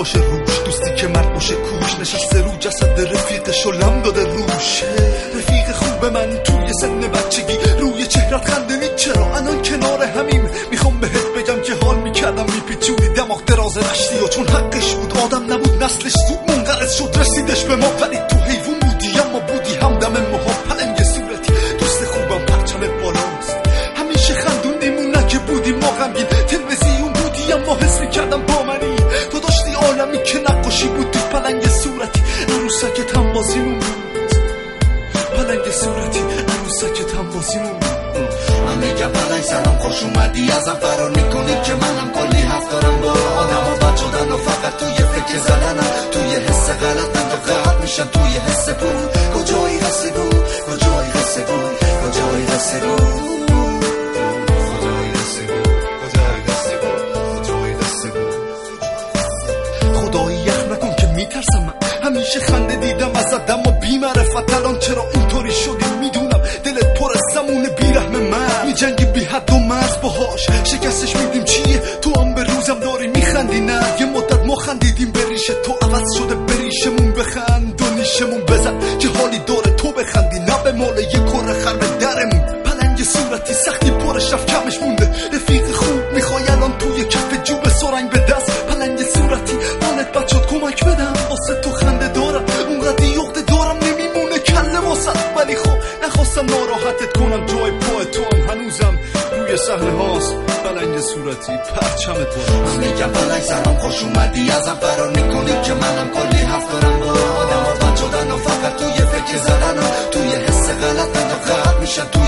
باشه روش، دوستی که مرد باشه کوش، نشسته رو جسد رفیقش و لم داده روش. رفیق خوب من توی سن بچگی، روی چهرت خنده نی چرا الان کنار همیم؟ میخوام بهت بگم که حال میکردم میپیچونی دماغ دراز رشتی و چون حقش بود آدم نبود نسلش زود منقرض شد رسیدش به ما. ولی تو حیوان بودی اما بودی همدم ماها، پلنگ صورتی دوست خوبم پرچمت بالاست، همیشه خندوندیم نه که بودی ما غمگین، تلویزیون بودی اما حس میکردم با منی، تو داشتی عالمی که نقاشی بود تو پلنگ صورتی، عروسکت هم بازیمون بود، پلنگ صورتی عروسکت هم بازیمون بود. من میگم پلنگ سلام خوش اومدی، ازم فرار میکنی که منم کلی حرف دارم با آدم ها بد شدن و فقط توی فکر زدنم، توی حس غلطم که غلط میشن توی حس بود. کجایی قصه بود، کجایی قصه بود، کجایی قصه بود، خدایی یخ نکن که میترسم، من همیشه خنده دیدم ازت اما بی معرفت، الان چرا اینطوری شدی میدونم دلت پر سمون بیرحم من، میجنگی بی حد و مرز باهاش، شکستش میدیم چیه تو هم به روزم داری میخندی؟ نه یه مدت ما خندیدیم به ریشه تو، عوض شده به ریشمون بخند و نیشمون بزن که حالی داره تو بخندی، نه به مال یه کره خر به درمون. پلنگ صورتی سختی پرش رفت کمش مونده، رفیق خوب میخوای الان توی کف جوب سرنگ به دست، پلنگ صورتی مالت بد شد کمک بدم واسه تو خنده دارم، اونقدر یخته دارم نمیمونه کله واسه، ولی خب نخواستم ناراحتت کنم، جای پای تو هم هنوزم روی صحنه هاست، پلنگ صورتی پرچمت بالاست. من میگم پلنگ سلام خوش اومدی، ازم فرار میکنی که منم کلی حرف دارم با آدم ها بد شدن و فقط توی فکر زدنم، توی حس غلطم و غلط میشن